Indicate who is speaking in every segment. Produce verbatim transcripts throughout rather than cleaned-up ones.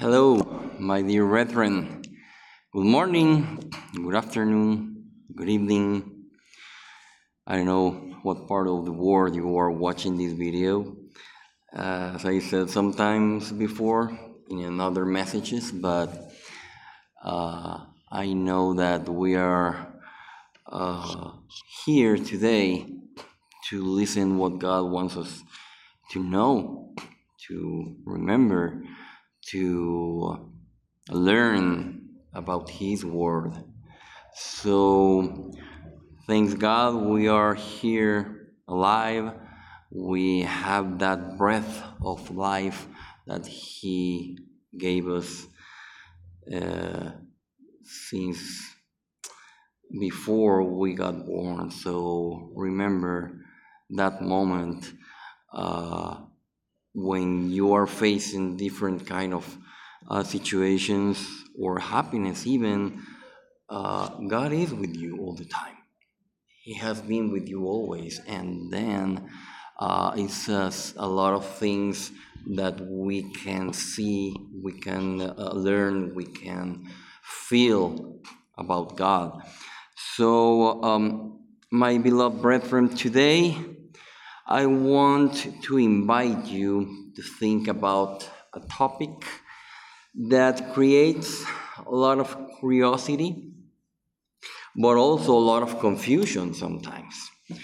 Speaker 1: Hello, my dear brethren. Good morning, good afternoon, good evening. I don't know what part of the world you are watching this video. Uh, as I said sometimes before in another messages, but uh, I know that we are uh, here today to listen what God wants us to know, to remember, to learn about His Word. So, thanks God, we are here alive. We have that breath of life that He gave us uh, since before we got born. So, remember that moment. Uh, when you are facing different kind of uh, situations or happiness even, uh, God is with you all the time. He has been with you always. And then uh, it's uh, a lot of things that we can see, we can uh, learn, we can feel about God. So, um, my beloved brethren, today I want to invite you to think about a topic that creates a lot of curiosity, but also a lot of confusion sometimes.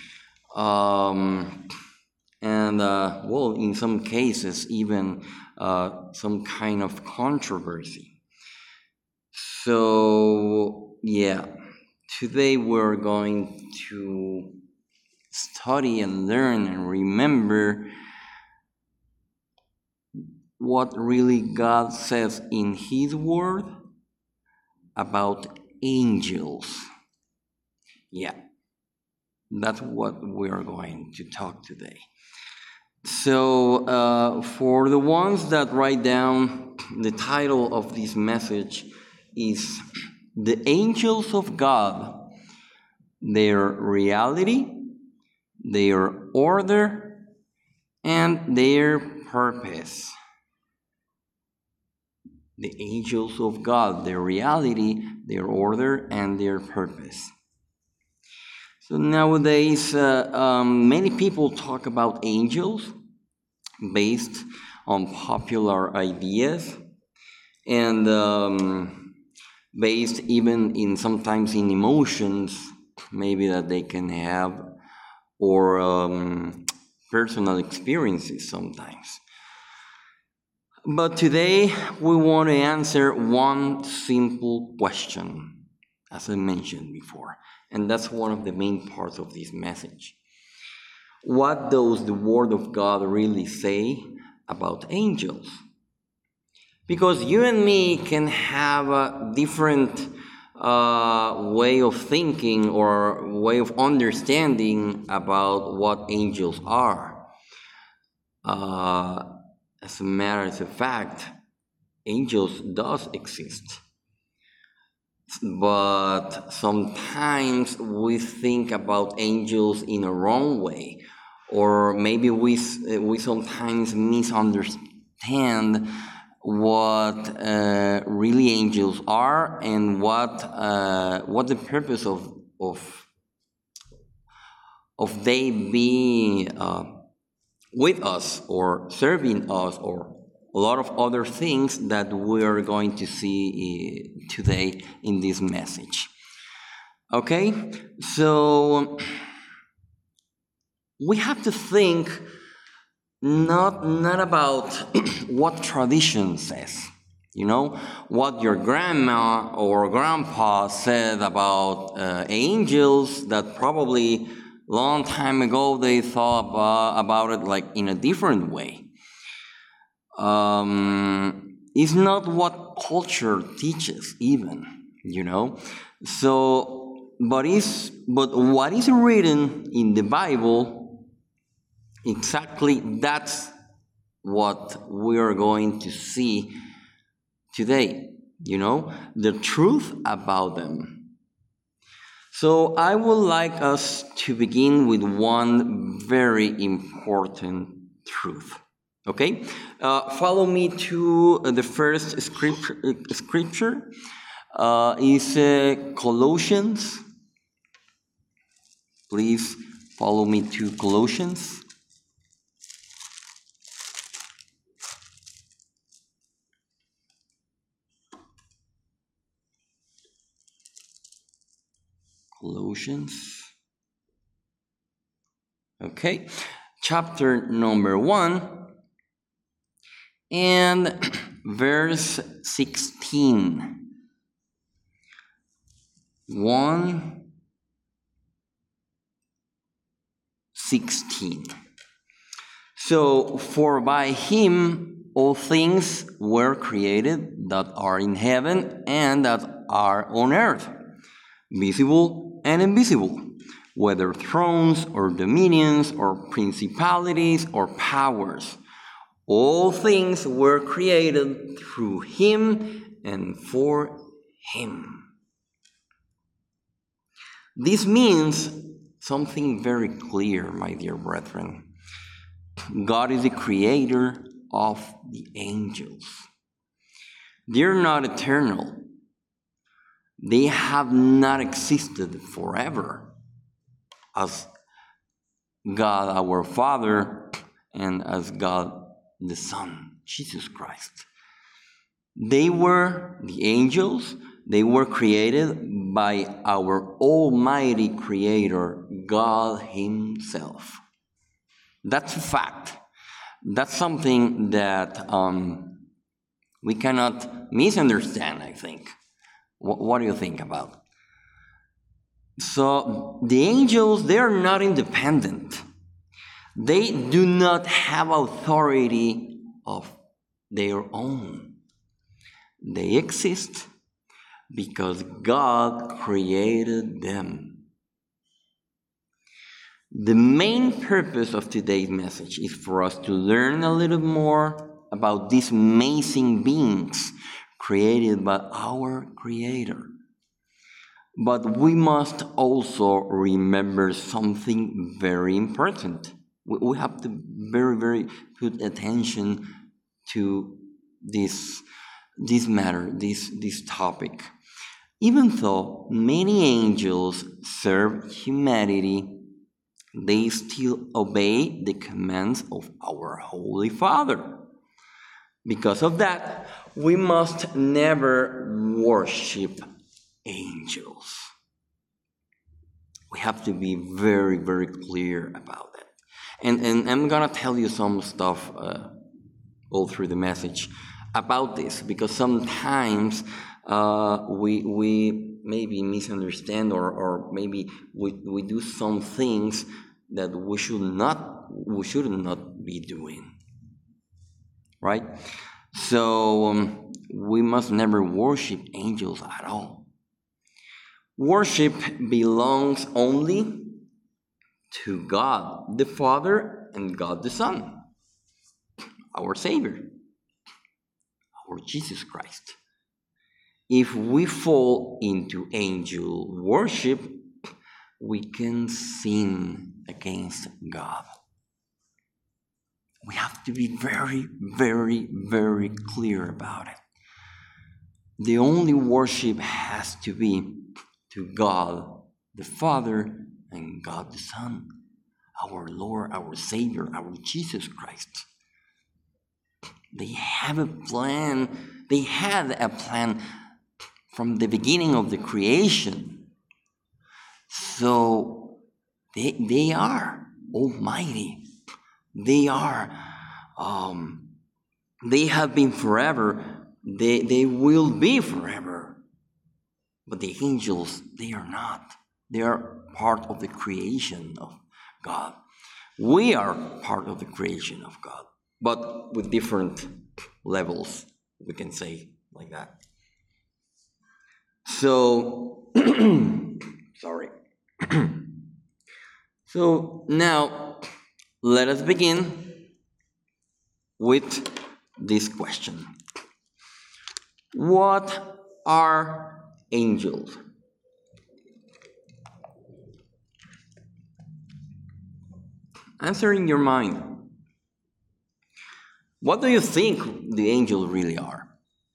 Speaker 1: Um, and, uh, well, in some cases, even uh, some kind of controversy. So, yeah, today we're going to study and learn and remember what really God says in His Word about angels. Yeah, that's what we are going to talk today. So, uh, for the ones that write down, the title of this message is The Angels of God, Their Reality, Their Order, and Their Purpose. The angels of God, their reality, their order, and their purpose. So nowadays, uh, um, many people talk about angels based on popular ideas and um, based even in sometimes in emotions, maybe that they can have, or um, personal experiences sometimes. But today we want to answer one simple question, as I mentioned before, and that's one of the main parts of this message. What does the Word of God really say about angels? Because you and me can have a different uh, way of thinking or way of understanding about what angels are. Uh, As a matter of fact, angels does exist, but sometimes we think about angels in a wrong way, or maybe we we sometimes misunderstand what uh, really angels are and what uh, what the purpose of of of they being uh, with us or serving us, or a lot of other things that we are going to see uh, today in this message. Okay, so we have to think not not about what tradition says, you know, what your grandma or grandpa said about uh, angels, that probably long time ago they thought uh, about it like in a different way. Um, it's not what culture teaches even, you know. So, but is but what is written in the Bible, exactly that's what we are going to see today, you know, the truth about them. So I would like us to begin with one very important truth, Okay? Uh, follow me to uh, the first scripture. Uh, scripture. Uh, is uh, Colossians. Please follow me to Colossians. Colossians. Okay, chapter number one and verse sixteen. one sixteen. So, for by him all things were created that are in heaven and that are on earth, visible and invisible, whether thrones or dominions or principalities or powers. All things were created through him and for him. This means something very clear, my dear brethren. God is the creator of the angels. They're not eternal. They have not existed forever as God our Father and as God the Son, Jesus Christ. They were, the angels, they were created by our Almighty Creator, God Himself. That's a fact. That's something that um, we cannot misunderstand, I think. What, what do you think about? So, the angels, they are not independent. They do not have authority of their own. They exist because God created them. The main purpose of today's message is for us to learn a little more about these amazing beings created by our Creator. But we must also remember something very important. We have to very, very put attention to this, this matter, this, this topic. Even though many angels serve humanity, they still obey the commands of our Holy Father. Because of that, we must never worship angels. We have to be very, very clear about that. And, and I'm going to tell you some stuff uh, all through the message about this, because sometimes uh, we we maybe misunderstand or, or maybe we, we do some things that we should not we should not be doing. Right? So um, we must never worship angels at all. Worship belongs only to God the Father and God the Son, our Savior, our Jesus Christ. If we fall into angel worship, we can sin against God. We have to be very, very, very clear about it. The only worship has to be to God the Father and God the Son, our Lord, our Savior, our Jesus Christ. They have a plan. They had a plan from the beginning of the creation. So they, they are almighty. They are, um, they have been forever. They, they will be forever. But the angels, they are not. They are part of the creation of God. We are part of the creation of God, but with different levels, we can say like that. So, sorry. So now, let us begin with this question. What are angels? Answer in your mind. What do you think the angels really are?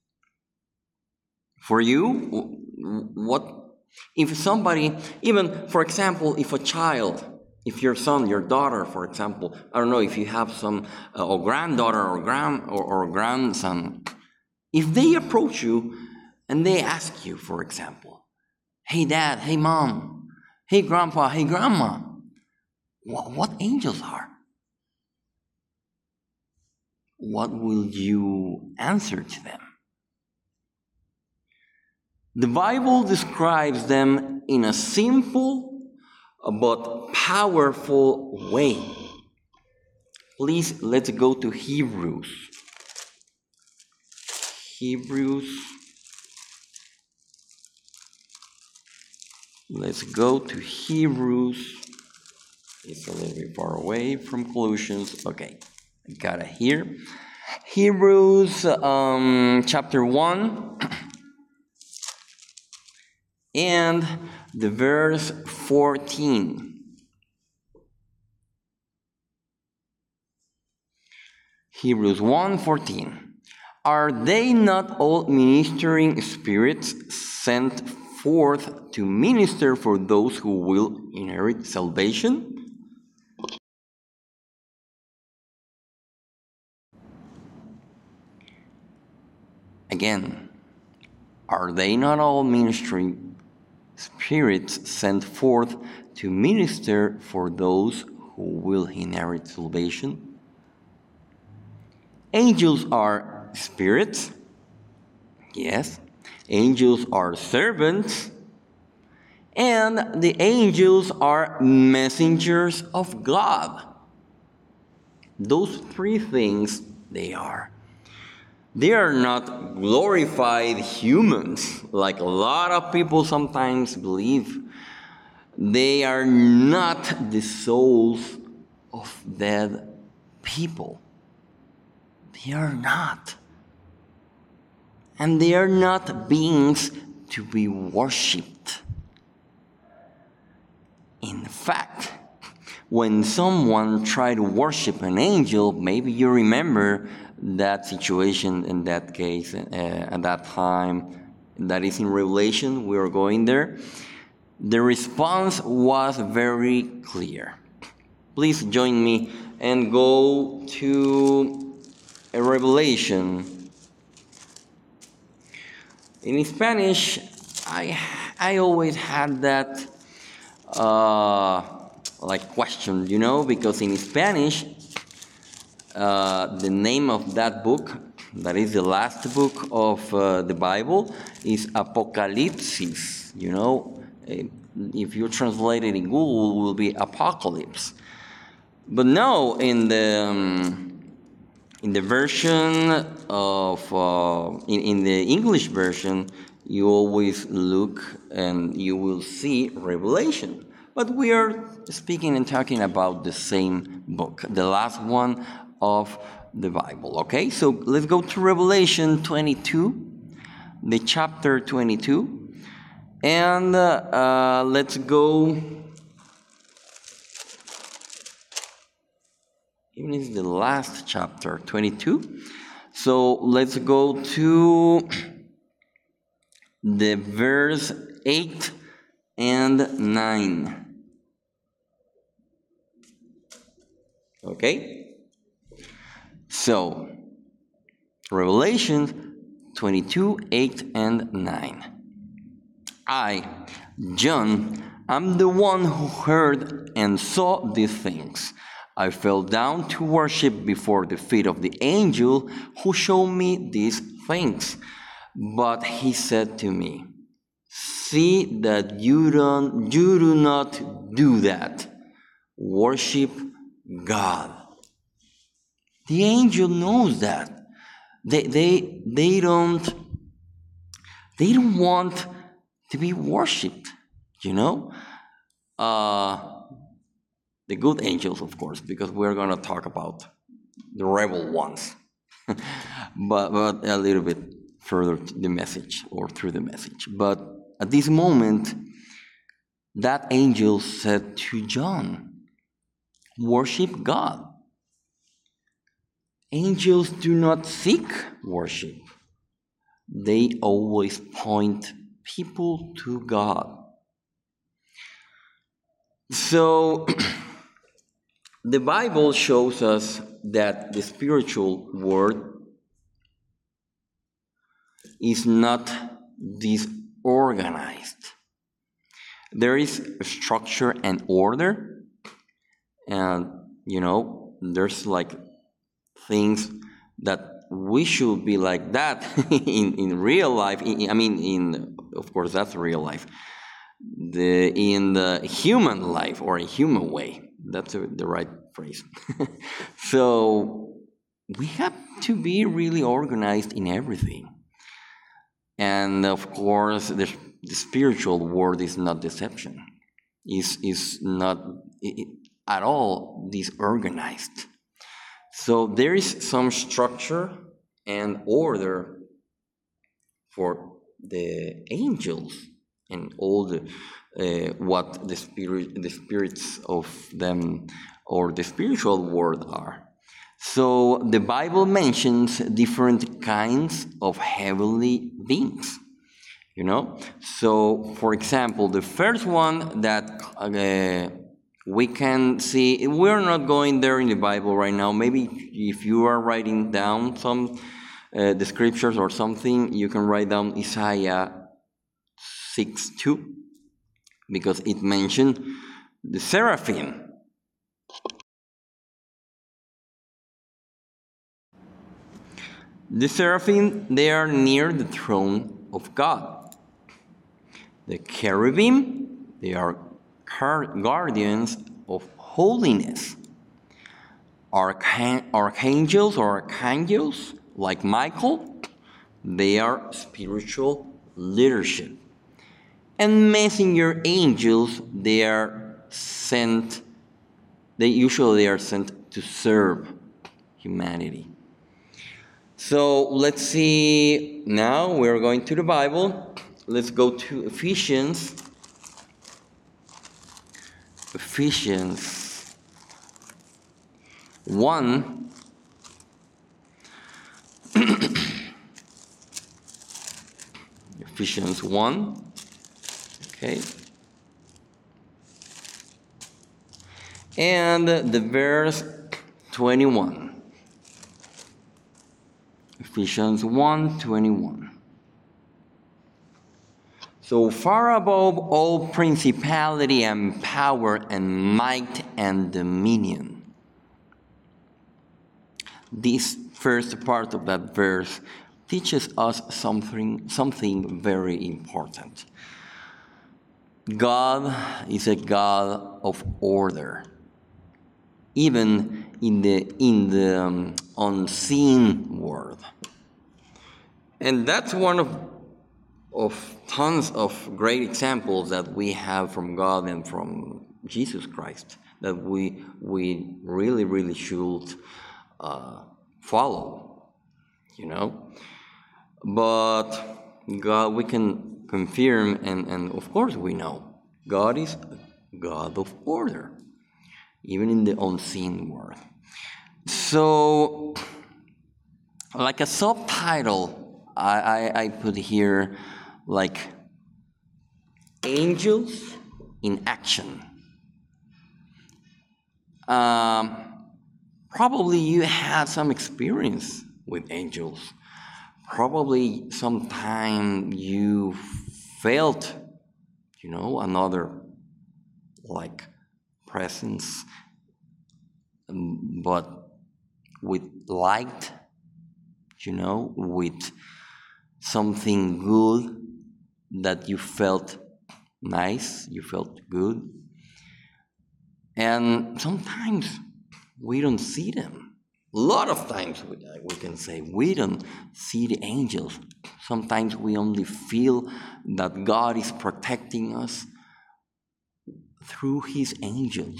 Speaker 1: For you, what if somebody, even for example, if a child, if your son, your daughter, for example, I don't know if you have some uh, or granddaughter or grand or, or grandson, if they approach you and they ask you, for example, hey dad, hey mom, hey grandpa, hey grandma, what, what angels are? What will you answer to them? The Bible describes them in a simple but powerful way. Please, let's go to Hebrews. Hebrews. Let's go to Hebrews. It's a little bit far away from Colossians. Okay, I got it here. Hebrews um, chapter one. And the verse fourteen. Hebrews one fourteen. Are they not all ministering spirits sent forth to minister for those who will inherit salvation? Again, are they not all ministering spirits sent forth to minister for those who will inherit salvation? Angels are spirits. Yes. Angels are servants. And the angels are messengers of God. Those three things they are. They are not glorified humans, like a lot of people sometimes believe. They are not the souls of dead people. They are not. And they are not beings to be worshipped. In fact, when someone tried to worship an angel, maybe you remember that situation in that case, uh, at that time, that is in Revelation, we are going there. The response was very clear. Please join me and go to a Revelation. In Spanish, I I always had that uh, like question, you know, because in Spanish, uh, the name of that book, that is the last book of uh, the Bible, is Apocalipsis. You know, if you translate it in Google, it will be Apocalypse. But no, in the um, in the version of uh, in, in the English version, you always look and you will see Revelation. But we are speaking and talking about the same book, the last one of the Bible. Okay, so let's go to Revelation twenty-two, the chapter twenty-two, and uh, uh, let's go. Even it's the last chapter, twenty-two. So let's go to the verse eight and nine. Okay? So, Revelation twenty-two, eight and nine. I, John, am the one who heard and saw these things. I fell down to worship before the feet of the angel who showed me these things. But he said to me, see that you don't you do not do that. Worship God. The angel knows that. They they they don't they don't want to be worshipped, you know? Uh The good angels, of course, because we're going to talk about the rebel ones. but, but a little bit further to the message or through the message. But at this moment, that angel said to John, worship God. Angels do not seek worship. They always point people to God. So, the Bible shows us that the spiritual world is not disorganized. There is a structure and order, and you know, there's like things that we should be like that in, in real life. In, I mean, in of course, that's real life. The in the human life or a human way. That's a, the right phrase. So we have to be really organized in everything. And of course, the, the spiritual world is not deception. Is is not it, at all disorganized. So there is some structure and order for the angels and all the uh, what the spirit the spirits of them or the spiritual world are. So the Bible mentions different kinds of heavenly beings, you know. So for example, the first one that uh, we can see, we're not going there in the Bible right now. Maybe if you are writing down some uh, the scriptures or something, you can write down Isaiah six two, because it mentioned the seraphim. The seraphim, they are near the throne of God. The cherubim, they are guardians of holiness. Arch- archangels or archangels, like Michael, they are spiritual leadership. And messenger angels, they are sent, they usually are sent to serve humanity. So let's see, now we're going to the Bible. Let's go to Ephesians. Ephesians one. Ephesians one. Okay. And the verse twenty-one. Ephesians one twenty-one. So far above all principality and power and might and dominion. This first part of that verse teaches us something, something very important. God is a God of order, even in the in the um, unseen world. And that's one of of tons of great examples that we have from God and from Jesus Christ that we we really really should uh, follow, you know. But God, we can confirm, and and of course we know God is a God of order, even in the unseen world. So, like a subtitle, I, I, I put here, like, angels in action. Um, probably you had some experience with angels. Probably sometime you felt, you know, another, like, presence, um, but with light, you know, with something good that you felt nice, you felt good. And sometimes we don't see them. A lot of times we, we can say we don't see the angels. Sometimes we only feel that God is protecting us through his angels.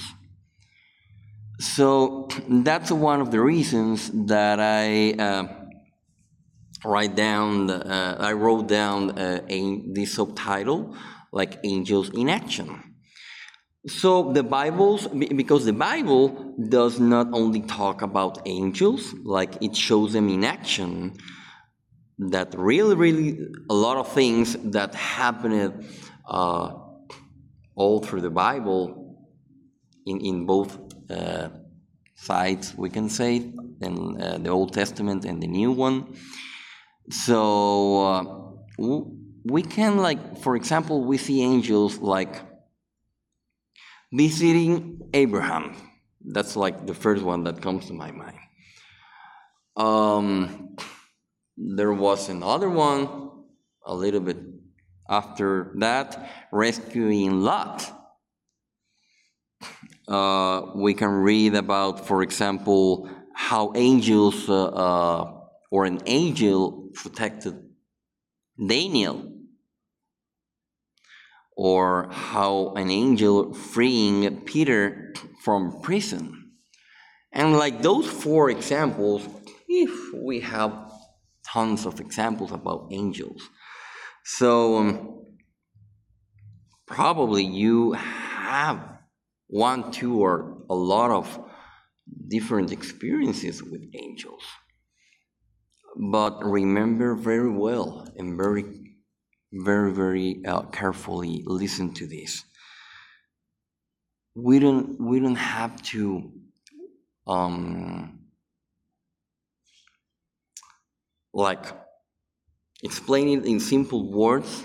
Speaker 1: So that's one of the reasons that I uh, write down. Uh, I wrote down uh, a, the subtitle, like Angels in Action. So the Bible's be- because the Bible does not only talk about angels, like it shows them in action, that really, really a lot of things that happened uh, all through the Bible in, in both uh, sides, we can say, in uh, the Old Testament and the New one. So uh, w- we can, like, for example, we see angels like visiting Abraham. That's like the first one that comes to my mind. Um, there was another one a little bit after that, rescuing Lot. Uh, we can read about, for example, how angels uh, uh, or an angel protected Daniel, or how an angel freeing Peter from prison. And like those four examples, if we have tons of examples about angels. So um, probably you have one, two, or a lot of different experiences with angels. But remember very well and very, very, very uh, carefully listen to this. We don't, we don't have to um, like explain it in simple words.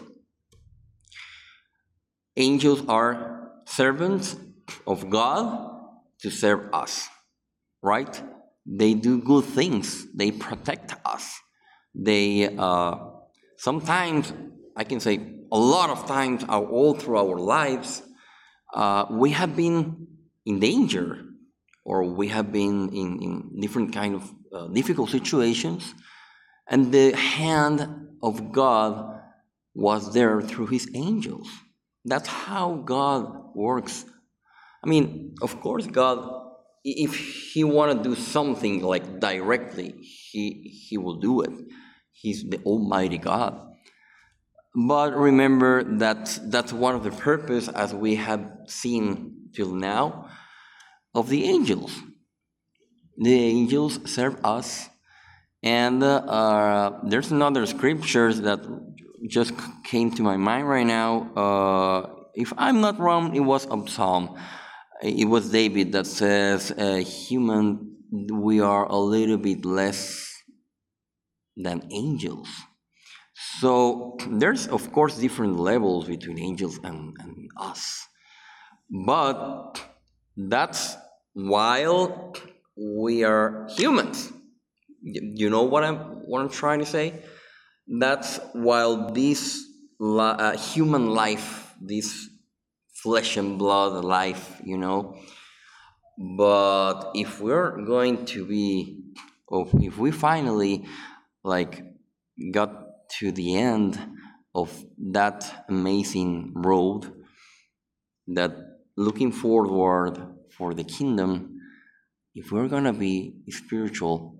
Speaker 1: Angels are servants of God to serve us, right? They do good things. They protect us. They uh, sometimes, I can say a lot of times, uh, all through our lives, uh, we have been in danger, or we have been in, in different kind of uh, difficult situations, and the hand of God was there through his angels. That's how God works. I mean, of course, God, if he want to do something like directly, he he will do it. He's the Almighty God. But remember that that's one of the purpose, as we have seen till now, of the angels. The angels serve us, and uh, uh, there's another scriptures that just came to my mind right now. Uh, if I'm not wrong, it was a Psalm. It was David that says, uh, "Human, we are a little bit less than angels." So there's, of course, different levels between angels and, and us. But that's while we are humans. You know what I'm what I'm trying to say? That's while this uh, human life, this flesh and blood life, you know. But if we're going to be, or if we finally like got to the end of that amazing road, that looking forward for the kingdom, if we're gonna be spiritual,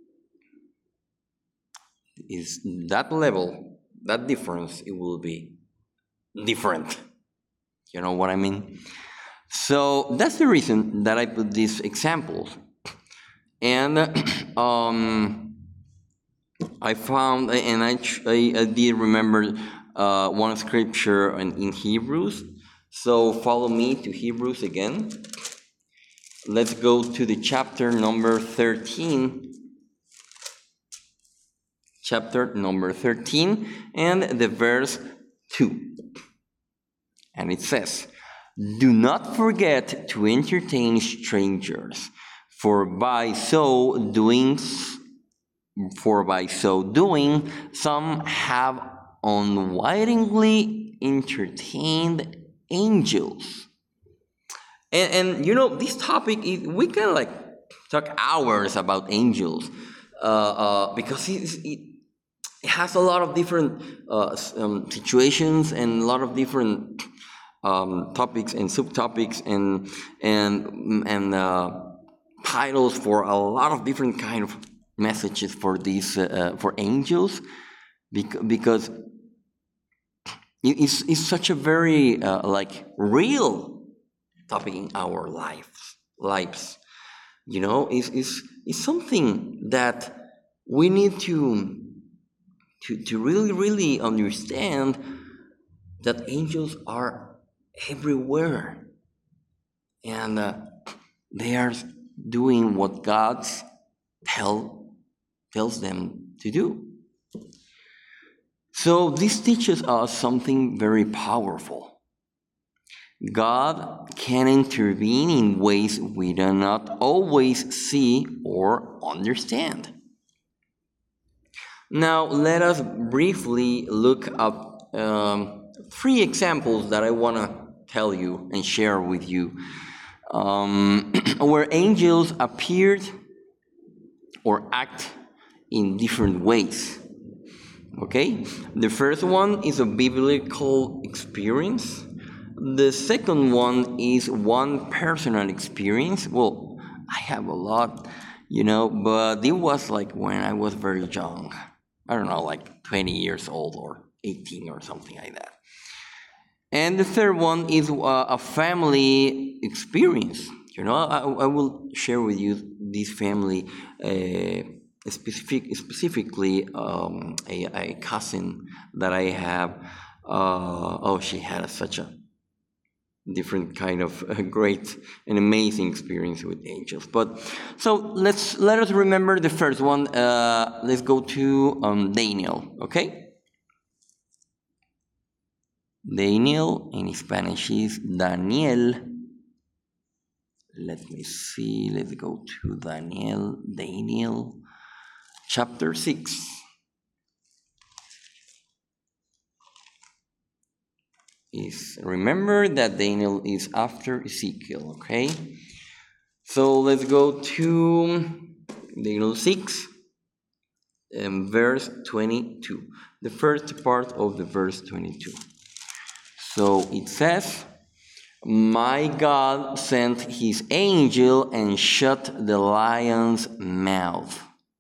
Speaker 1: is that level, that difference, it will be different. You know what I mean? So that's the reason that I put these examples. And um, I found, and I, I, I did remember uh, one scripture in, in Hebrews. So follow me to Hebrews again. Let's go to the chapter number thirteen. Chapter number thirteen and the verse two. And it says, "Do not forget to entertain strangers, for by so doing, for by so doing, some have unwittingly entertained angels." And, and you know, this topic, is, we can like talk hours about angels, uh, uh, because it, it, it has a lot of different uh, um, situations and a lot of different um, topics and subtopics and and and uh, titles for a lot of different kind of messages for these uh, for angels, because it's, it's such a very uh, like real topic in our lives. Lives, you know, is is is something that we need to to to really really understand that angels are everywhere, and uh, they are doing what God tell tells them to do. So this teaches us something very powerful. God can intervene in ways we do not always see or understand. Now, let us briefly look up um, three examples that I want to tell you and share with you, um, where angels appeared or act in different ways. Okay? The first one is a biblical experience. The second one is one personal experience. Well, I have a lot, you know, but it was like when I was very young. I don't know, like twenty years old or eighteen or something like that. And the third one is uh, a family experience. You know, I, I will share with you this family, uh, specific, specifically um, a, a cousin that I have. Uh, oh, she had such a different kind of uh, great and amazing experience with angels. But so let's let us remember the first one. Uh, let's go to um, Daniel. Okay, Daniel in Spanish is Daniel. Let me see. Let's go to Daniel. Daniel, chapter six. Is remember that Daniel is after Ezekiel, okay? So let's go to Daniel six, and verse twenty-two. The first part of the verse twenty-two. So it says, "My God sent his angel and shut the lion's mouth."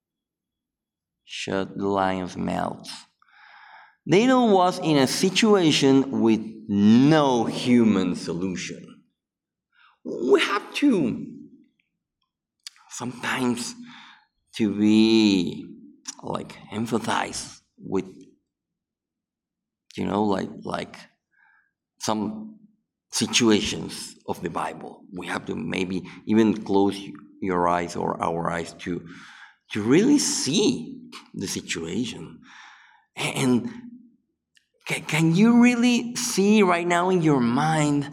Speaker 1: Shut the lion's mouth. Daniel was in a situation with no human solution. We have to sometimes to be like empathize with, you know, like like some situations of the Bible. We have to maybe even close your eyes or our eyes to to really see the situation. And can, can you really see right now in your mind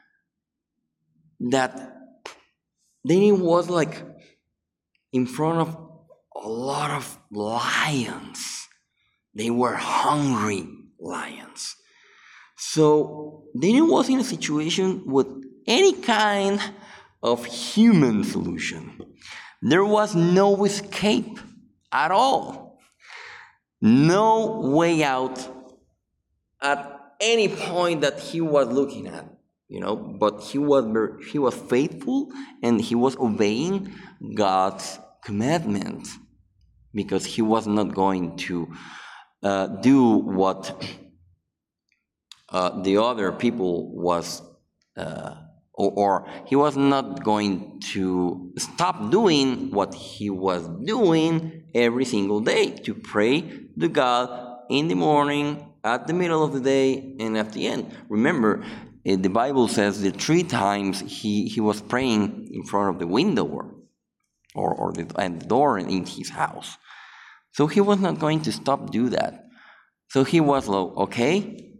Speaker 1: that Daniel was like in front of a lot of lions? They were hungry lions. So Daniel was in a situation with any kind of human solution. There was no escape at all. No way out at any point that he was looking at, you know, but he was he was faithful and he was obeying God's commandment, because he was not going to uh, do what uh, the other people was, uh, or, or he was not going to stop doing what he was doing every single day, to pray to God in the morning, at the middle of the day, and at the end. Remember, uh, the Bible says that three times he, he was praying in front of the window or or, or the, and the door in his house. So he was not going to stop do that. So he was like, okay,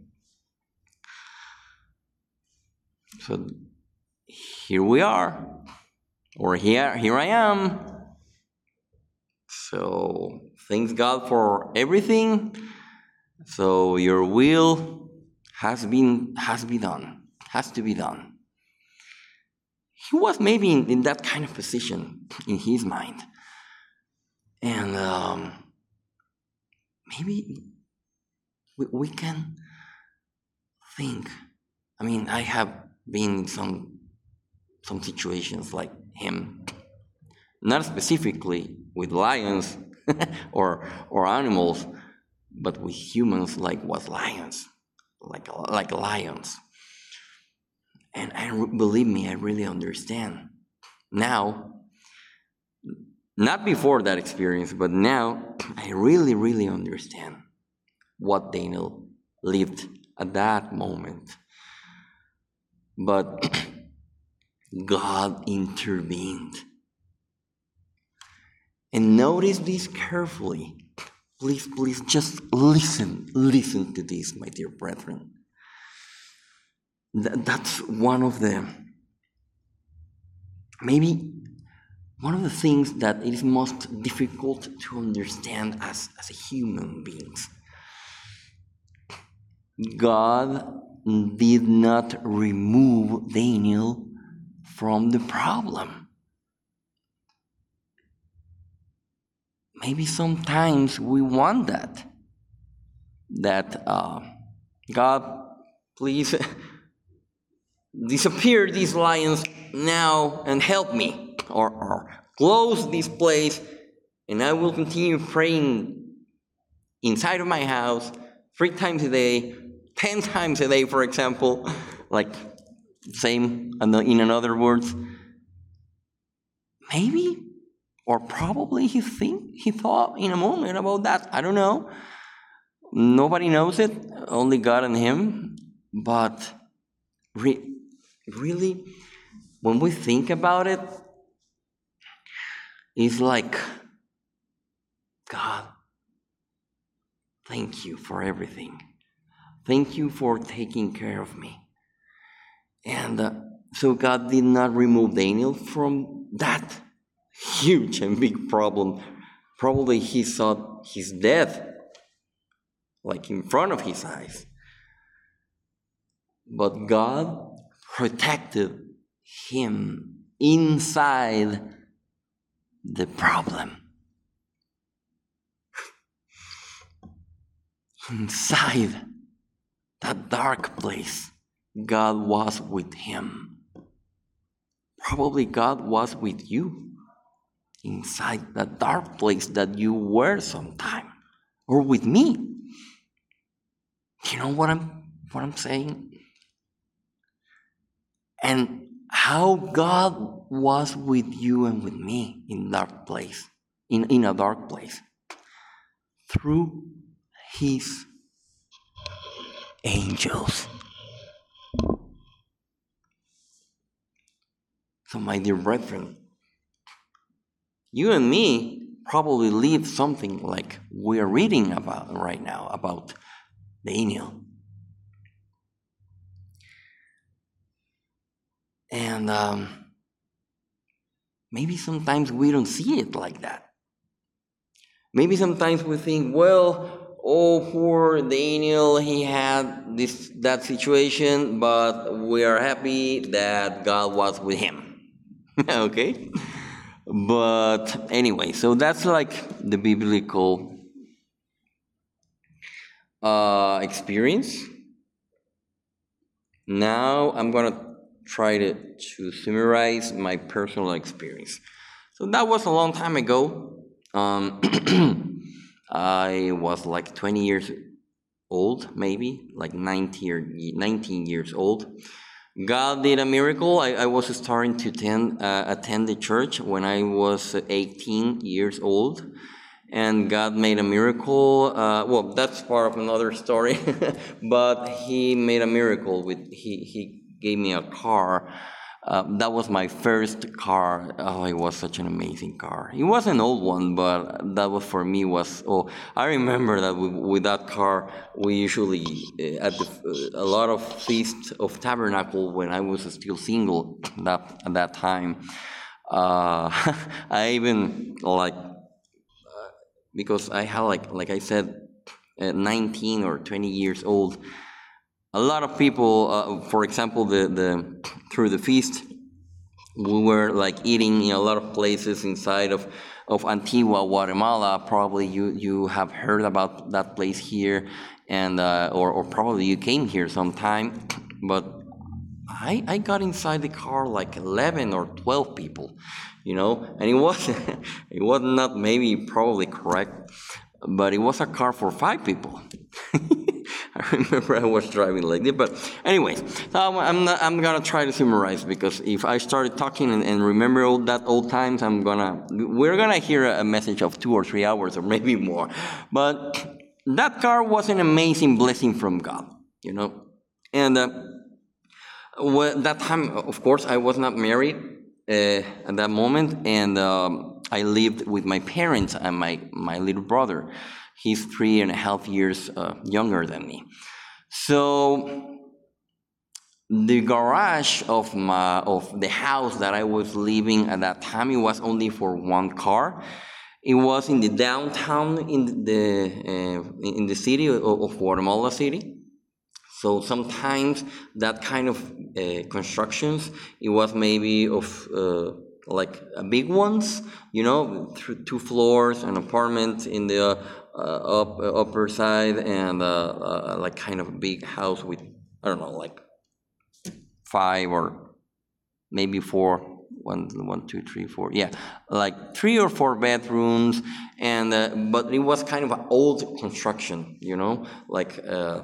Speaker 1: so here we are, or here here I am. So thanks God for everything. So your will has been has been done, has to be done. He was maybe in, in that kind of position in his mind. And um, maybe we, we can think. I mean, I have been in some some situations like him, not specifically with lions or or animals, but with humans, like was lions, like like lions. And I believe me, I really understand. Now, not before that experience, but now I really, really understand what Daniel lived at that moment. But God intervened. And notice this carefully. Please, please, just listen, listen to this, my dear brethren. Th- that's one of the, maybe one of the things that is most difficult to understand as, as a human beings. God did not remove Daniel from the problem. Maybe sometimes we want that. That, uh, God, please disappear these lions now and help me. Or, or close this place and I will continue praying inside of my house three times a day, ten times a day, for example. Like, same in another words. Maybe, or probably he think he thought in a moment about that. I don't know. Nobody knows it, only God and him. But re- really, when we think about it, it's like, God, thank you for everything. Thank you for taking care of me. And uh, so God did not remove Daniel from that huge and big problem. Probably he saw his death like in front of his eyes. But God protected him inside the problem. Inside that dark place, God was with him. Probably God was with you inside that dark place that you were sometime, or with me. You know what I'm what I'm saying? And how God was with you and with me in dark place, in, in a dark place, through his angels. So, my dear brethren, you and me probably live something like we're reading about right now, about Daniel. And um, maybe sometimes we don't see it like that. Maybe sometimes we think, well, oh, poor Daniel, he had this that situation, but we are happy that God was with him. Okay? But anyway, so that's like the biblical uh, experience. Now I'm going to try to, to summarize my personal experience. So that was a long time ago. Um, I was like twenty years old, maybe, like nineteen, or nineteen years old. God did a miracle. I, I was starting to attend, uh, attend the church when I was eighteen years old. And God made a miracle. Uh, well, that's part of another story. But he made a miracle. With He, he gave me a car. Uh, that was my first car. Oh, it was such an amazing car. It was an old one, but that was for me was. Oh, I remember that with, with that car, we usually uh, at the, uh, a lot of feast of tabernacle when I was still single that at that time. Uh, I even like uh, because I had like like I said, uh, nineteen or twenty years old. A lot of people, uh, for example, the, the through the feast, we were like eating in a lot of places inside of, of Antigua, Guatemala. Probably you, you have heard about that place here, and uh, or or probably you came here sometime. But I I got inside the car like eleven or twelve people, you know, and it was it was not maybe probably correct, but it was a car for five people. I I remember I was driving like this, but anyway, so I'm not, I'm gonna try to summarize because if I started talking and, and remember all that old times, I'm gonna we're gonna hear a message of two or three hours or maybe more. But that car was an amazing blessing from God, you know, and uh, well, that time, of course, I was not married uh, at that moment, and um, I lived with my parents and my my little brother. He's three and a half years uh, younger than me. So the garage of my of the house that I was living at that time, it was only for one car. It was in the downtown in the uh, in the city of, of Guatemala City. So sometimes that kind of uh, constructions, it was maybe of uh, like uh, big ones, you know, th- two floors, an apartment in the uh, up, uh, upper side, and uh, uh, like kind of a big house with, I don't know, like five or maybe four, one, one, two, three, four, yeah, like three or four bedrooms, and uh, but it was kind of an old construction, you know, like. Uh,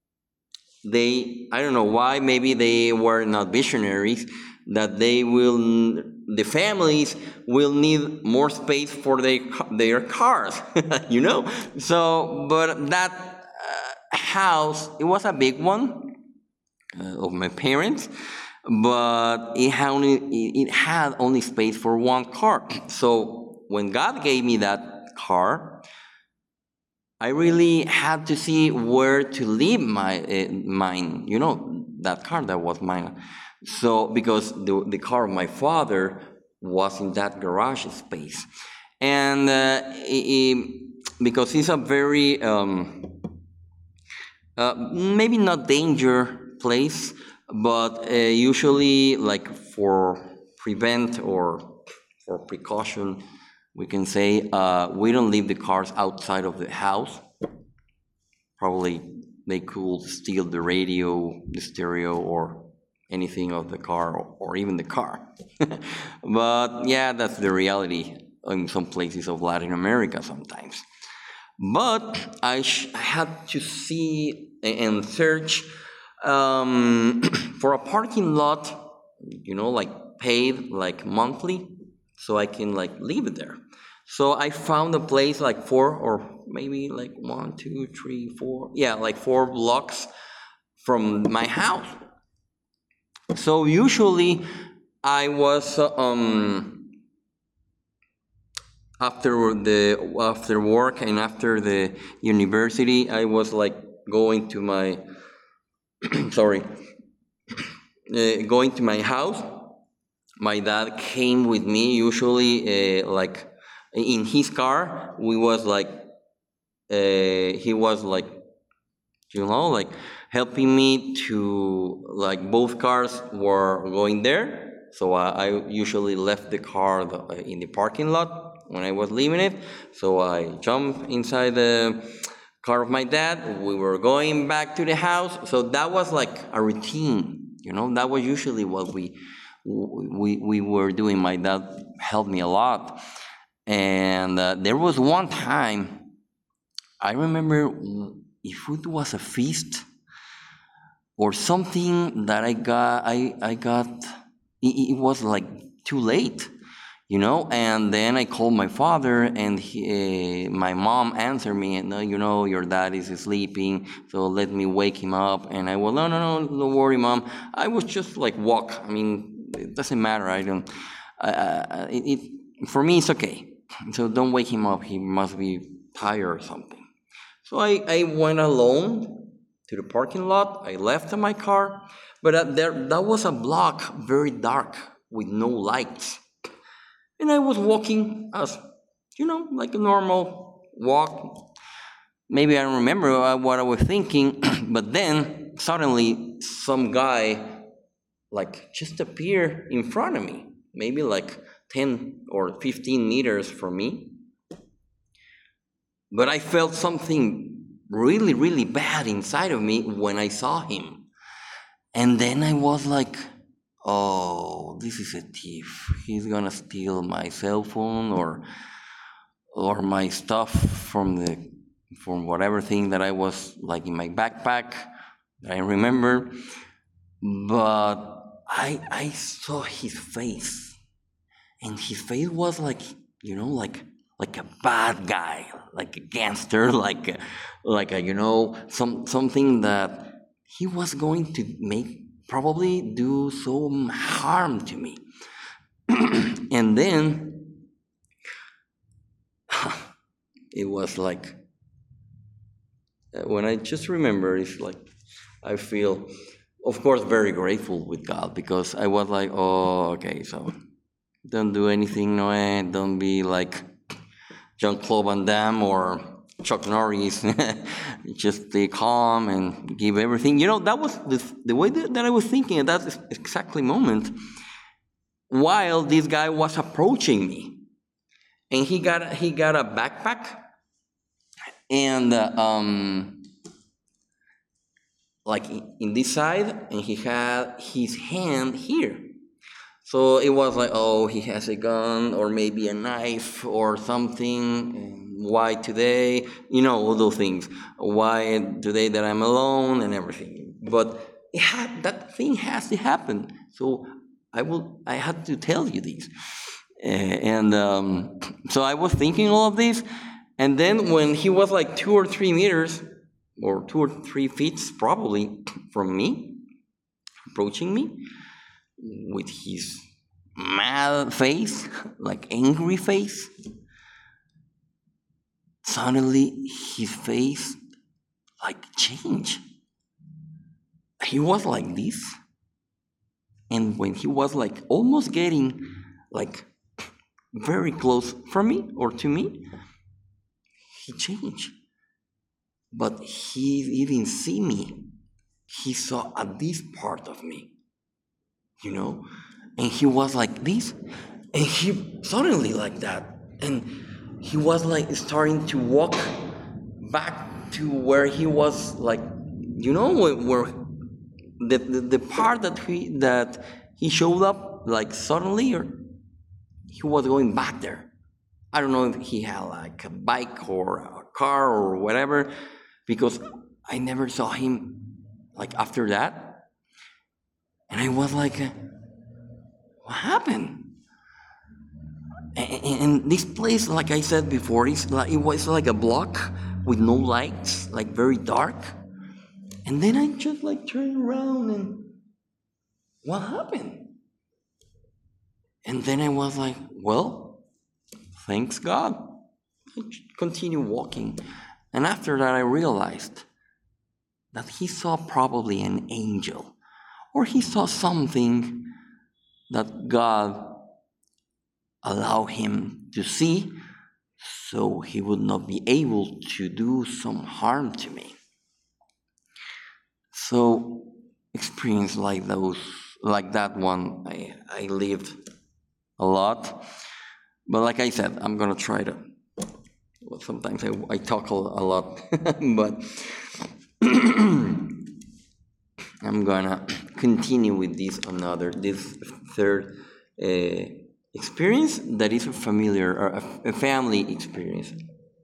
Speaker 1: they I don't know why, maybe they were not visionaries, that they will the families will need more space for their their cars, you know. So but that uh, house, it was a big one uh, of my parents, but it had only it had only space for one car. So when God gave me that car, I really had to see where to leave my uh, mine, you know, that car that was mine. So because the the car of my father was in that garage space, and uh, it, it, because it's a very um, uh, maybe not danger place, but uh, usually like for prevent or for precaution, we can say uh, we don't leave the cars outside of the house. Probably they could steal the radio, the stereo, or anything of the car, or, or even the car. But yeah, that's the reality in some places of Latin America sometimes. But I, sh- I had to see and search um, for a parking lot, you know, like paid like monthly, so I can like leave it there. So I found a place like four or maybe like one, two, three, four, yeah, like four blocks from my house. So usually I was uh, um after the after work and after the university, I was like going to my sorry uh, going to my house. My dad came with me usually uh, like in his car. We was like uh, he was like, you know, like helping me to, like, both cars were going there. So I, I usually left the car the, in the parking lot when I was leaving it. So I jumped inside the car of my dad. We were going back to the house. So that was like a routine, you know. That was usually what we we we were doing. My dad helped me a lot, and uh, there was one time I remember, if it was a feast or something that I got, I, I got, it, it was like too late, you know, and then I called my father, and he, uh, my mom answered me, and, no, you know, your dad is sleeping, so let me wake him up. And I was, no, no, no, don't worry, mom. I was just like walk. I mean, it doesn't matter. I don't, uh, it, it, for me, it's okay. So don't wake him up. He must be tired or something. So I, I went alone to the parking lot. I left my car, but uh, there that was a block, very dark, with no lights. And I was walking as, you know, like a normal walk. Maybe I don't remember uh, what I was thinking, but then suddenly some guy like just appeared in front of me, maybe like ten or fifteen meters from me. But I felt something really, really bad inside of me when I saw him. And then I was like, oh, this is a thief. He's gonna steal my cell phone or or my stuff from the from whatever thing that I was like in my backpack that I remember. But I I saw his face, and his face was like, you know, like like a bad guy, like a gangster, like a, like a, you know, some something that he was going to make probably do some harm to me. And then it was like, uh, when I just remember, it's like I feel, of course, very grateful with God, because I was like, oh, okay, so don't do anything, Noé. Don't be like Jean-Claude Van Damme or Chuck Norris. Just stay calm and give everything. You know, that was the, the way that, that I was thinking at that exactly moment, while this guy was approaching me. And he got he got a backpack, and uh, um, like in this side, and he had his hand here. So it was like, oh, he has a gun or maybe a knife or something. Why today? You know, all those things. Why today that I'm alone and everything. But it had, that thing has to happen. So I will. I had to tell you this. Uh, and um, so I was thinking all of this. And then when he was like two or three meters, or two or three feet probably from me, approaching me, with his mad face, like angry face, suddenly his face like changed. He was like this, and when he was like almost getting like very close from me or to me, he changed. But he didn't see me. He saw a this part of me, you know? And he was like this, and he suddenly like that. And he was like starting to walk back to where he was, like, you know, where, where the, the the part that he that he showed up like suddenly, or he was going back there. I don't know if he had like a bike or a car or whatever, because I never saw him like after that. And I was like, uh, what happened? And, and this place, like I said before, it's like, it was like a block with no lights, like very dark. And then I just like turned around, and what happened? And then I was like, well, thanks God. I continued walking. And after that, I realized that he saw probably an angel, or he saw something that God allowed him to see, so he would not be able to do some harm to me. So experience like those, like that one, I, I lived a lot. But like I said, I'm gonna try to, well, sometimes I, I talk a, a lot, but I'm gonna continue with this another, this third uh, experience that is a familiar, or a, a family experience.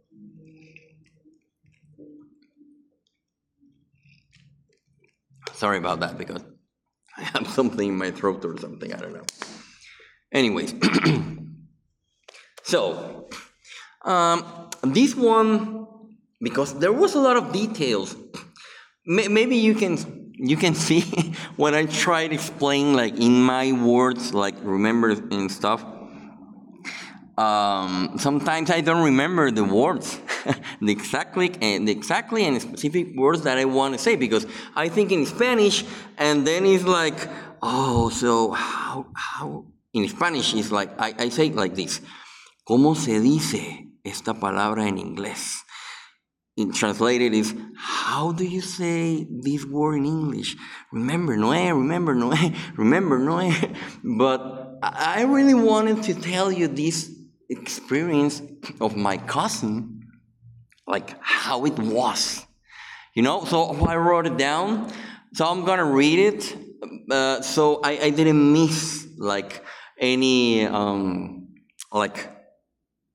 Speaker 1: Sorry about that, because I have something in my throat or something, I don't know. Anyways, so um, this one, because there was a lot of details, may, maybe you can you can see when I try to explain like in my words, like remember and stuff. Um, sometimes I don't remember the words, the exactly and the exactly and specific words that I want to say, because I think in Spanish, and then it's like, oh, so how how in Spanish it's like I, I say it like this. ¿Cómo se dice esta palabra en inglés? In translated is, how do you say this word in English? Remember Noé, remember Noé, remember Noé. But I really wanted to tell you this experience of my cousin, like how it was, you know. So I wrote it down, so I'm gonna read it, uh, so I, I didn't miss like any um like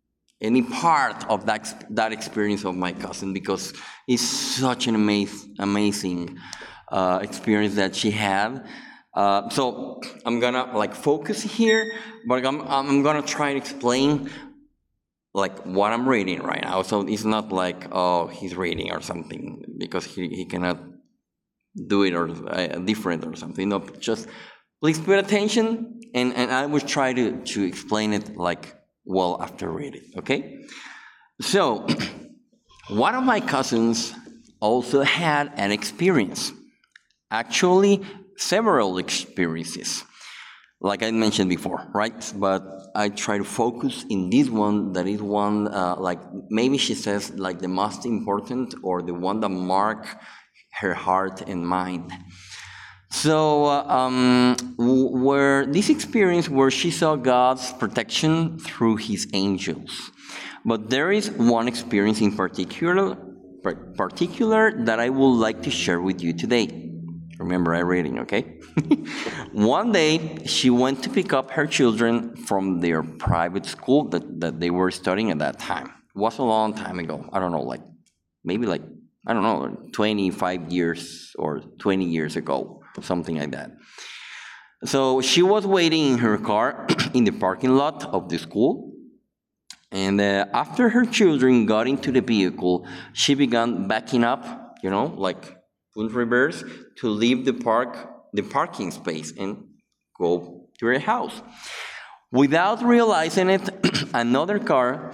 Speaker 1: any part of that that experience of my cousin, because it's such an amazing amazing uh, experience that she had. Uh, so I'm gonna like focus here, but I'm I'm gonna try to explain like what I'm reading right now. So it's not like, oh, he's reading or something, because he, he cannot do it or uh, different or something. No, just please pay attention, and, and I will try to, to explain it like well after reading, okay? So one of my cousins also had an experience, actually several experiences, like I mentioned before, right? But I try to focus in this one, that is one, uh, like maybe she says like the most important, or the one that marked her heart and mind. So uh, um, where this experience where she saw God's protection through his angels. But there is one experience in particular, particular that I would like to share with you today. Remember, I'm reading, okay? One day, she went to pick up her children from their private school that, that they were studying at that time. It was a long time ago. I don't know, like, maybe like, I don't know, twenty-five years or twenty years ago, something like that. So she was waiting in her car in the parking lot of the school. And uh, after her children got into the vehicle, she began backing up, you know, like, in reverse, to leave the park, the parking space, and go to her house. Without realizing it, another car,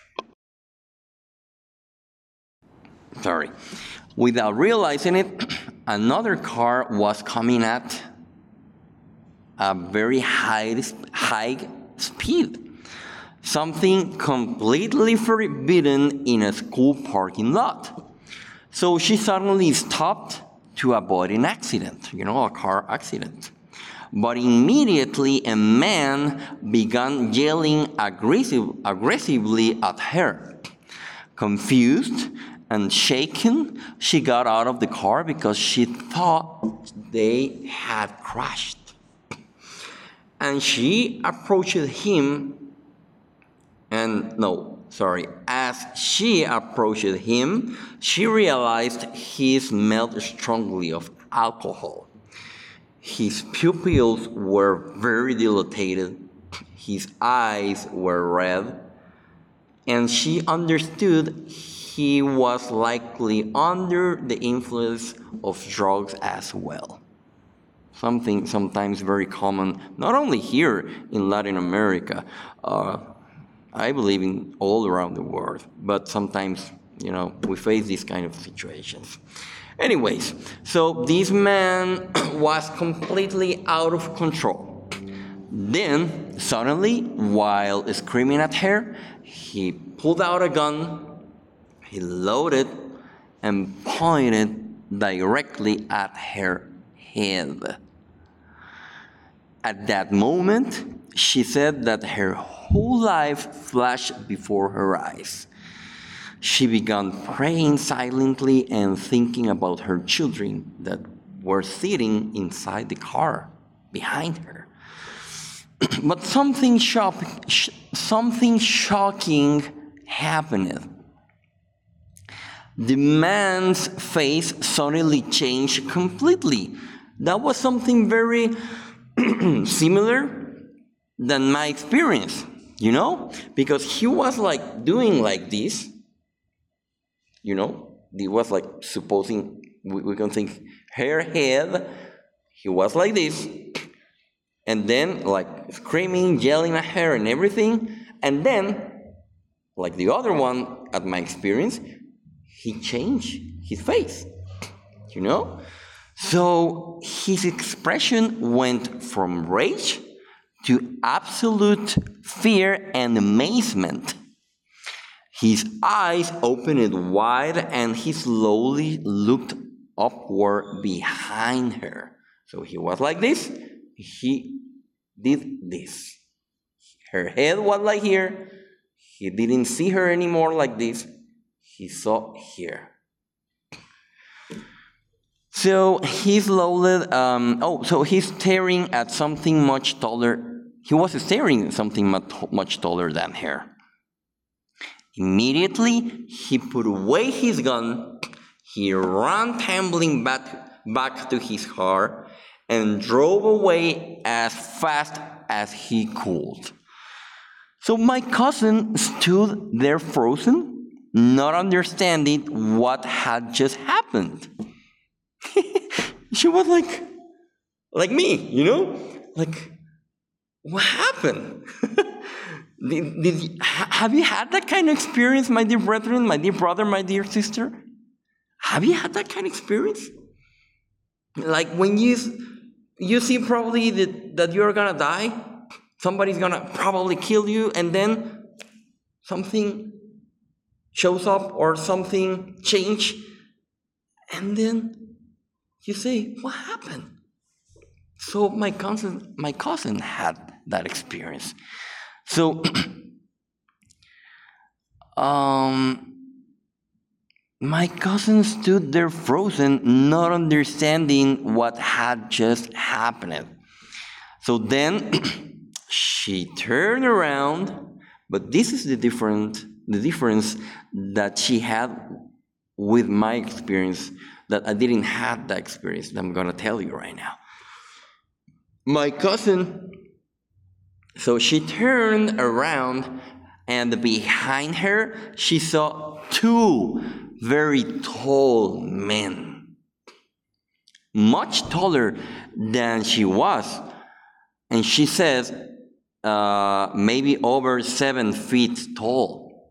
Speaker 1: sorry, without realizing it, another car was coming at a very high, high speed. Something completely forbidden in a school parking lot. So she suddenly stopped to avoid an accident, you know, a car accident. But immediately a man began yelling aggressive, aggressively at her. Confused and shaken, she got out of the car because she thought they had crashed. And she approached him, and no, Sorry, as she approached him, she realized he smelled strongly of alcohol. His pupils were very dilated, his eyes were red, and she understood he was likely under the influence of drugs as well. Something sometimes very common, not only here in Latin America, uh, I believe in all around the world, but sometimes, you know, we face these kind of situations. Anyways, so this man was completely out of control. Then, suddenly, while screaming at her, he pulled out a gun, he loaded, and pointed directly at her head. At that moment, she said that her whole life flashed before her eyes. She began praying silently and thinking about her children that were sitting inside the car behind her. But something, shock, sh- something shocking happened. The man's face suddenly changed completely. That was something very similar than my experience, you know? Because he was like doing like this, you know? He was like, supposing, we, we can think, her head, he was like this, and then like screaming, yelling at her and everything, and then, like the other one, at my experience, he changed his face, you know? So his expression went from rage to absolute fear and amazement. His eyes opened wide and he slowly looked upward behind her. So he was like this, he did this. Her head was like here, he didn't see her anymore like this, he saw here. So he's slowly, um, oh, so he's staring at something much taller. He was staring at something much, much taller than her. Immediately, he put away his gun, he ran tumbling back, back to his car, and drove away as fast as he could. So my cousin stood there frozen, not understanding what had just happened. She was like, like me, you know? Like, what happened? did, did you, have you had that kind of experience, my dear brethren, my dear brother, my dear sister? Have you had that kind of experience? Like when you, you see probably that, that you're gonna die, somebody's gonna probably kill you, and then something shows up or something changed, and then you say, what happened? So my cousin, my cousin had that experience. So, um, my cousin stood there frozen, not understanding what had just happened. So then she turned around, but this is the different, the difference that she had with my experience, that I didn't have that experience that I'm gonna tell you right now. My cousin, so she turned around, and behind her, she saw two very tall men, much taller than she was. And she says, uh, maybe over seven feet tall,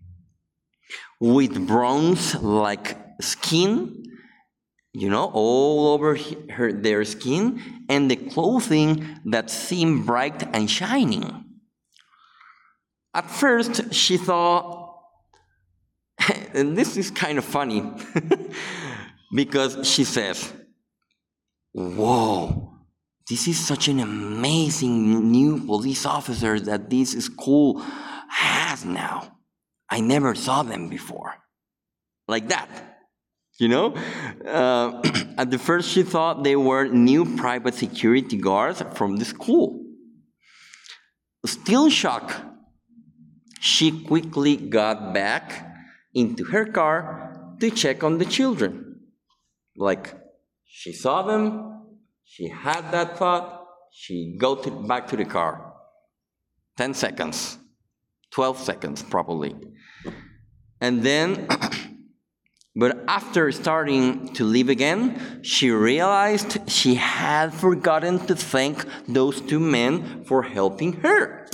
Speaker 1: with bronze-like skin, you know, all over her, their skin, and the clothing that seemed bright and shining. At first, she thought, and this is kind of funny, because she says, whoa, this is such an amazing new police officer that this school has now. I never saw them before. Like that. You know, uh, at the first she thought they were new private security guards from the school. Still shocked, she quickly got back into her car to check on the children. Like, she saw them, she had that thought, she go to, back to the car. ten seconds, twelve seconds probably. And then, but after starting to leave again, she realized she had forgotten to thank those two men for helping her.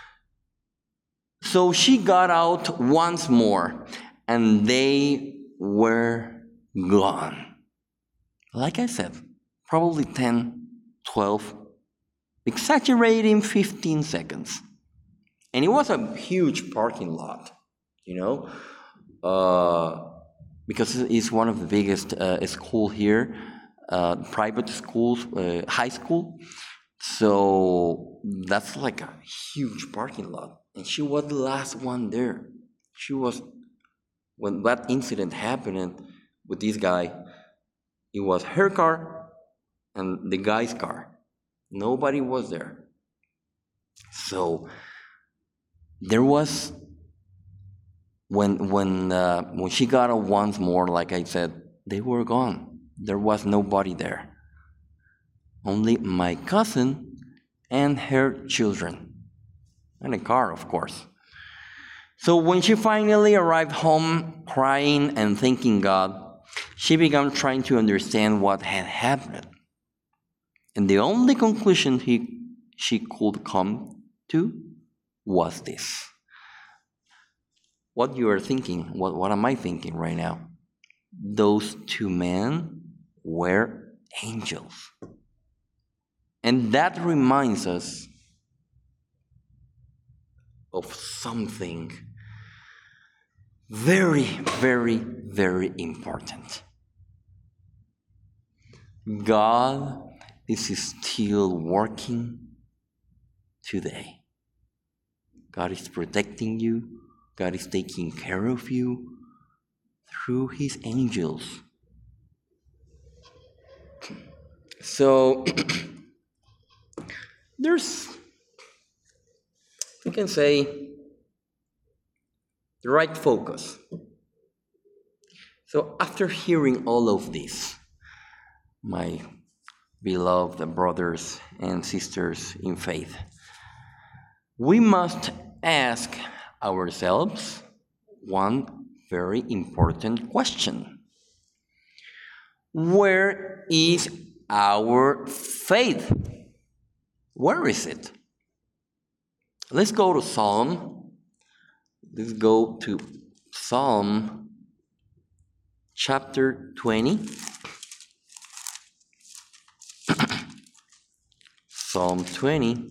Speaker 1: So she got out once more, and they were gone. Like I said, probably ten, twelve, exaggerating fifteen seconds. And it was a huge parking lot, you know, uh, because it's one of the biggest uh, school here, uh, private schools, uh, high school. So that's like a huge parking lot. And she was the last one there. She was, when that incident happened with this guy, it was her car and the guy's car. Nobody was there. So there was, when when uh, when she got out once more, like I said, they were gone. There was nobody there. Only my cousin and her children. And a car, of course. So when she finally arrived home, crying and thanking God, she began trying to understand what had happened. And the only conclusion he, she could come to was this. What you are thinking, what, what am I thinking right now? Those two men were angels. And that reminds us of something very, very, very important. God is still working today. God is protecting you. God is taking care of you through His angels. So, there's, we can say, the right focus. So after hearing all of this, my beloved brothers and sisters in faith, we must ask ourselves one very important question. Where is our faith? Where is it? Let's go to Psalm. Let's go to Psalm chapter twenty. Psalm twenty.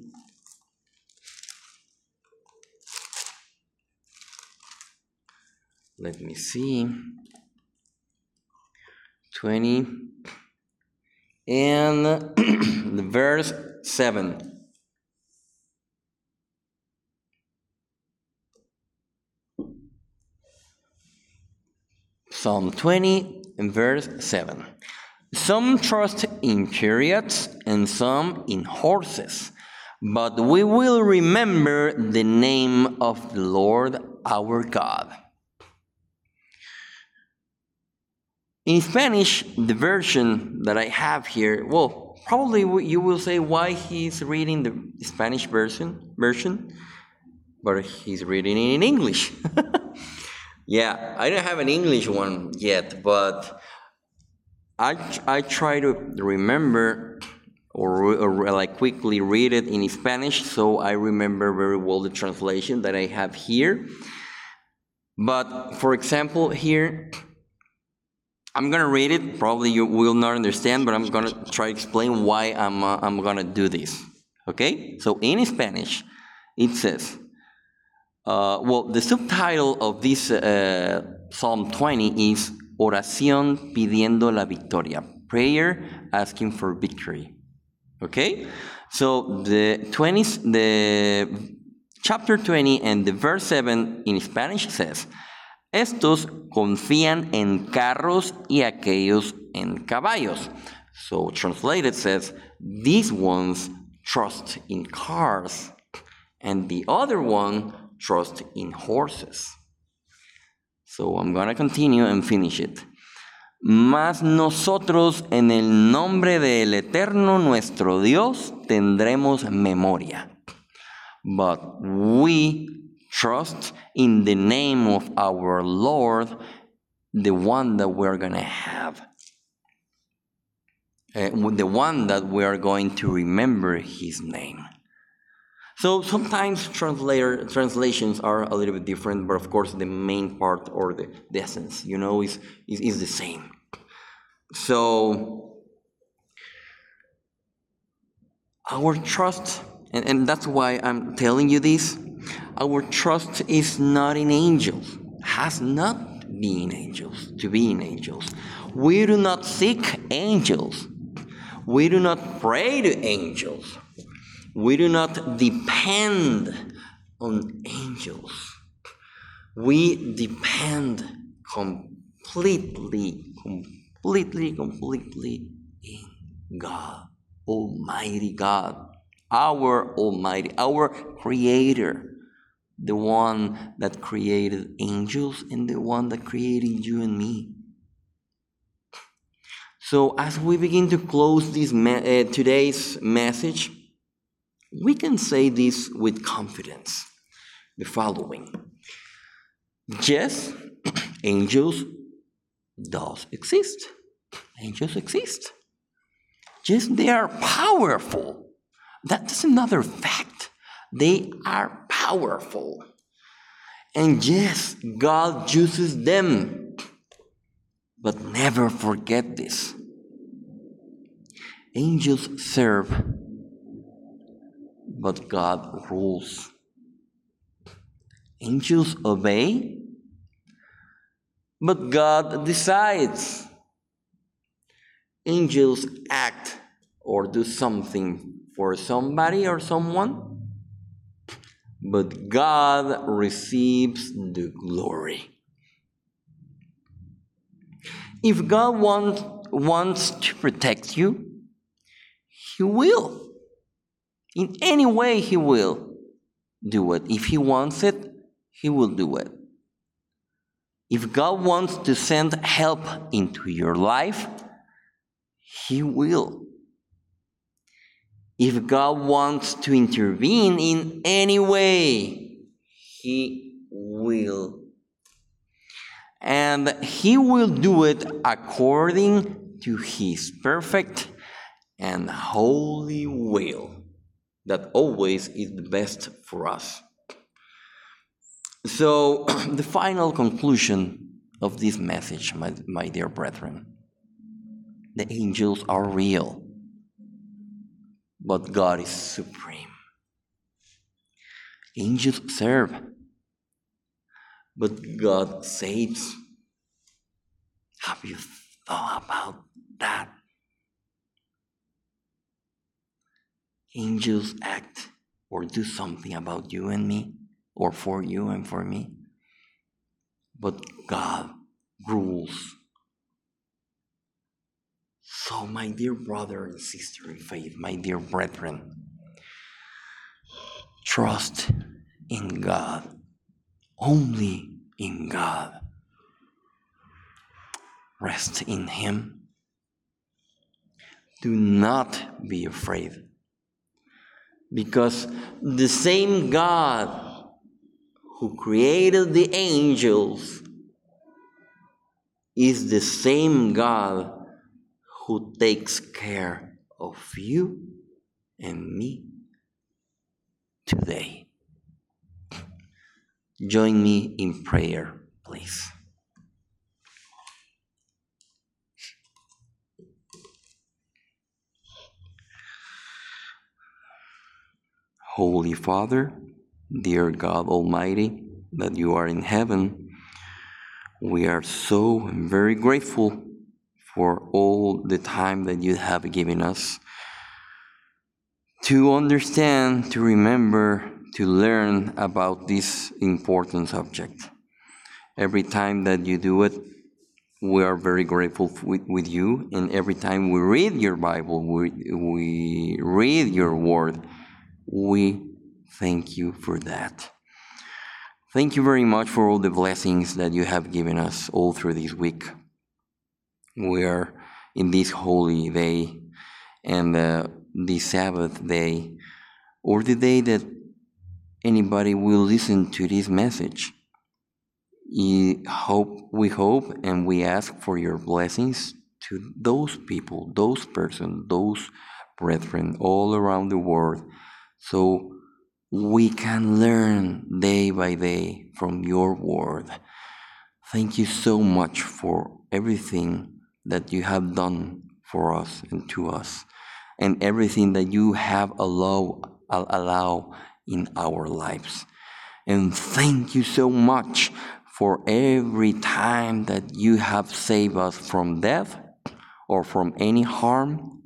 Speaker 1: Let me see. twenty. And the verse seven. Psalm twenty and verse seven. Some trust in chariots and some in horses, but we will remember the name of the Lord our God. In Spanish, the version that I have here, well, probably you will say why he's reading the Spanish version, version, but he's reading it in English. Yeah, I don't have an English one yet, but I I try to remember or, or like quickly read it in Spanish, so I remember very well the translation that I have here. But for example, here, I'm gonna read it. Probably you will not understand, but I'm gonna try to explain why I'm uh, I'm gonna do this. Okay? So in Spanish, it says, uh, well, the subtitle of this uh, Psalm twenty is Oración pidiendo la victoria, prayer asking for victory. Okay? So the twentieth, the chapter twenty and the verse seven in Spanish says, estos confían en carros y aquellos en caballos. So translated says, these ones trust in cars and the other one trust in horses. So I'm going to continue and finish it. Mas nosotros en el nombre del Eterno nuestro Dios tendremos memoria. But we trust in the name of our Lord, the one that we're going to have. Uh, the one that we are going to remember his name. So sometimes translator, translations are a little bit different, but of course the main part or the, the essence, you know, is, is, is the same. So our trust, and, and that's why I'm telling you this, our trust is not in angels, has not been in angels, to be in angels. We do not seek angels. We do not pray to angels. We do not depend on angels. We depend completely, completely, completely in God, Almighty God, our Almighty, our Creator, the one that created angels and the one that created you and me. So as we begin to close this me- uh, today's message, we can say this with confidence. The following. Yes, angels does exist. Angels exist. Yes, they are powerful. That's another fact. They are powerful. And yes, God uses them. But never forget this. Angels serve, but God rules. Angels obey, but God decides. Angels act or do something for somebody or someone, but God receives the glory. If God want, wants to protect you, He will. In any way, He will do it. If He wants it, He will do it. If God wants to send help into your life, He will. If God wants to intervene in any way, He will. And He will do it according to His perfect and holy will, that always is the best for us. So, the final conclusion of this message, my, my dear brethren, the angels are real, but God is supreme. Angels serve, but God saves. Have you thought about that? Angels act or do something about you and me, or for you and for me, but God rules. So, my dear brother and sister in faith, my dear brethren, trust in God, only in God. Rest in Him. Do not be afraid, because the same God who created the angels is the same God who takes care of you and me today. Join me in prayer, please. Holy Father, dear God Almighty, that you are in heaven, we are so very grateful for all the time that you have given us to understand, to remember, to learn about this important subject. Every time that you do it, we are very grateful with, with you, and every time we read your Bible, we, we read your word, we thank you for that. Thank you very much for all the blessings that you have given us all through this week. We are in this holy day and uh, the Sabbath day, or the day that anybody will listen to this message. We hope, we hope and we ask for your blessings to those people, those persons, those brethren all around the world, so we can learn day by day from your word. Thank you so much for everything that you have done for us and to us, and everything that you have allow, allow in our lives. And thank you so much for every time that you have saved us from death or from any harm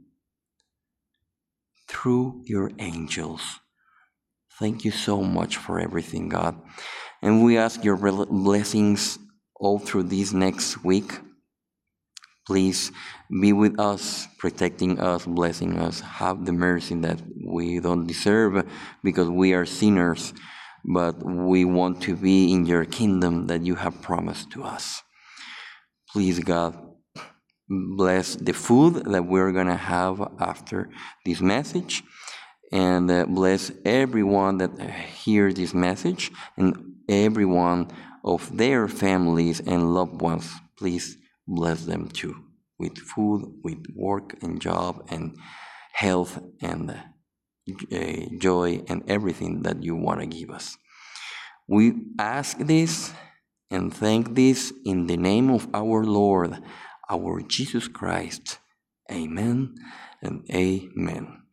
Speaker 1: through your angels. Thank you so much for everything, God. And we ask your blessings all through this next week. Please be with us, protecting us, blessing us. Have the mercy that we don't deserve because we are sinners, but we want to be in your kingdom that you have promised to us. Please, God, bless the food that we're going to have after this message. And uh, bless everyone that hears this message and everyone of their families and loved ones. Please bless them too, with food, with work and job and health and uh, joy and everything that you want to give us. We ask this and thank this in the name of our Lord, our Jesus Christ. Amen and amen.